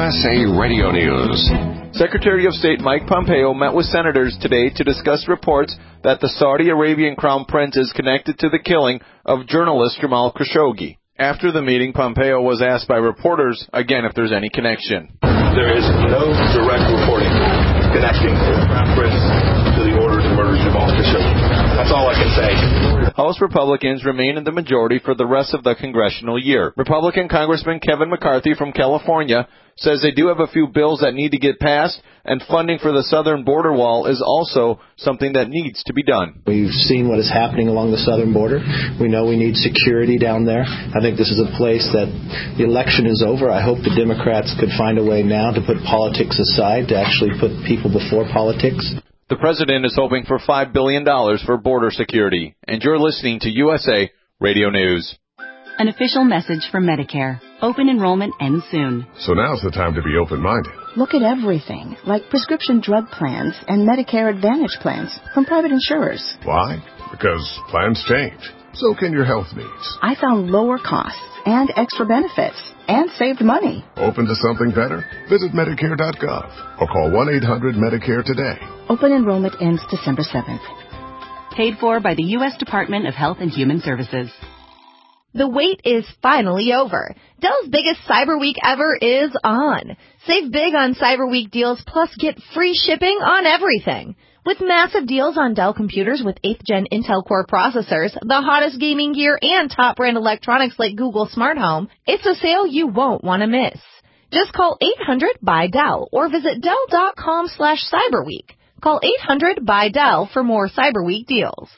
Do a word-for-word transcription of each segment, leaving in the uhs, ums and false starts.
S A Radio News. Secretary of State Mike Pompeo met with senators today to discuss reports that the Saudi Arabian Crown Prince is connected to the killing of journalist Jamal Khashoggi. After the meeting, Pompeo was asked by reporters, again, if there's any connection. There is no direct reporting connecting the Crown Prince to the order to murder Jamal Khashoggi. That's all I can say. House Republicans remain in the majority for the rest of the congressional year. Republican Congressman Kevin McCarthy from California says they do have a few bills that need to get passed, and funding for the southern border wall is also something that needs to be done. We've seen what is happening along the southern border. We know we need security down there. I think this is a place that the election is over. I hope the Democrats could find a way now to put politics aside, to actually put people before politics. The president is hoping for five billion dollars for border security. And you're listening to U S A Radio News. An official message from Medicare. Open enrollment ends soon. So now's the time to be open-minded. Look at everything, like prescription drug plans and Medicare Advantage plans from private insurers. Why? Because plans change. So can your health needs. I found lower costs and extra benefits and saved money. Open to something better? Visit Medicare dot gov or call one eight hundred Medicare today. Open enrollment ends December seventh. Paid for by the U S Department of Health and Human Services. The wait is finally over. Dell's biggest Cyber Week ever is on. Save big on Cyber Week deals, plus get free shipping on everything. With massive deals on Dell computers with eighth gen Intel Core processors, the hottest gaming gear, and top brand electronics like Google Smart Home, it's a sale you won't want to miss. Just call eight hundred by Dell or visit Dell dot com slash Cyberweek. Call eight hundred by Dell for more Cyber Week deals.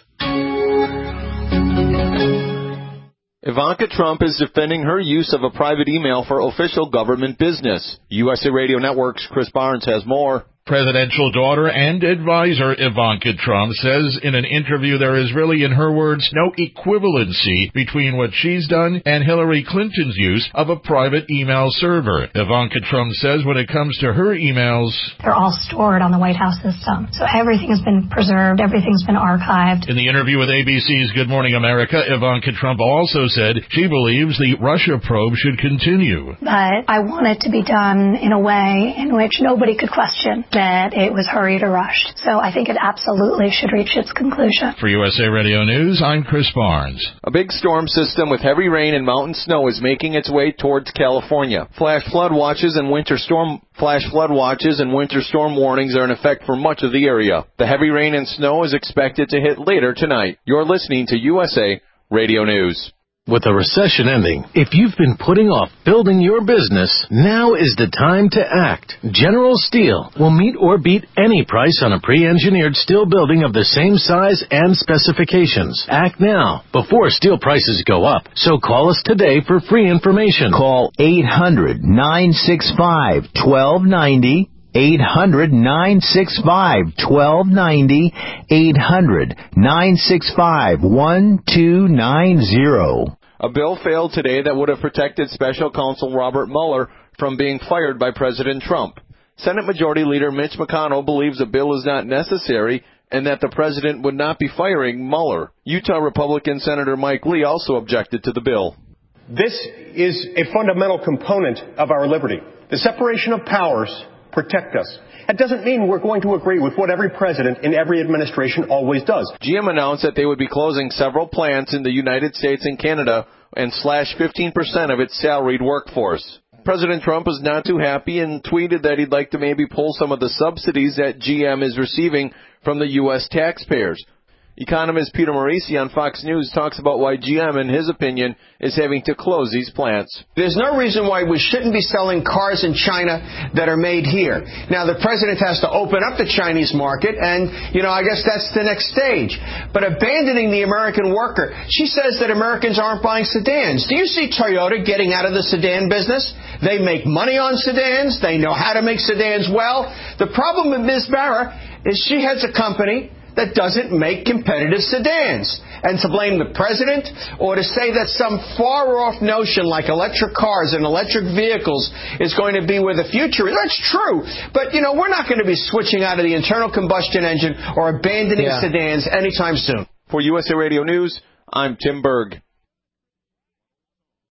Ivanka Trump is defending her use of a private email for official government business. U S A Radio Network's Chris Barnes has more. Presidential daughter and advisor Ivanka Trump says in an interview there is really, in her words, no equivalency between what she's done and Hillary Clinton's use of a private email server. Ivanka Trump says when it comes to her emails, they're all stored on the White House system. So everything has been preserved. Everything's been archived. In the interview with A B C's Good Morning America, Ivanka Trump also said she believes the Russia probe should continue. But I want it to be done in a way in which nobody could question that it was hurried or rushed. So I think it absolutely should reach its conclusion. For U S A Radio News, I'm Chris Barnes. A big storm system with heavy rain and mountain snow is making its way towards California. Flash flood watches and winter storm flash flood watches and winter storm warnings are in effect for much of the area. The heavy rain and snow is expected to hit later tonight. You're listening to U S A Radio News. With a recession ending, if you've been putting off building your business, now is the time to act. General Steel will meet or beat any price on a pre-engineered steel building of the same size and specifications. Act now, before steel prices go up. So call us today for free information. Call eight hundred, nine six five, one two nine zero. eight hundred, nine six five, one two nine zero. eight hundred, nine six five, one two nine zero. A bill failed today that would have protected Special Counsel Robert Mueller from being fired by President Trump. Senate Majority Leader Mitch McConnell believes a bill is not necessary and that the president would not be firing Mueller. Utah Republican Senator Mike Lee also objected to the bill. This is a fundamental component of our liberty. The separation of powers protect us. That doesn't mean we're going to agree with what every president in every administration always does. G M announced that they would be closing several plants in the United States and Canada and slash fifteen percent of its salaried workforce. President Trump is not too happy and tweeted that he'd like to maybe pull some of the subsidies that G M is receiving from the U S taxpayers. Economist Peter Morisi on Fox News talks about why G M, in his opinion, is having to close these plants. There's no reason why we shouldn't be selling cars in China that are made here. Now, the president has to open up the Chinese market, and, you know, I guess that's the next stage. But abandoning the American worker, she says that Americans aren't buying sedans. Do you see Toyota getting out of the sedan business? They make money on sedans. They know how to make sedans well. The problem with Miz Barra is she has a company that doesn't make competitive sedans. And to blame the president or to say that some far-off notion like electric cars and electric vehicles is going to be where the future is, that's true. But, you know, we're not going to be switching out of the internal combustion engine or abandoning yeah. sedans anytime soon. For U S A Radio News, I'm Tim Berg.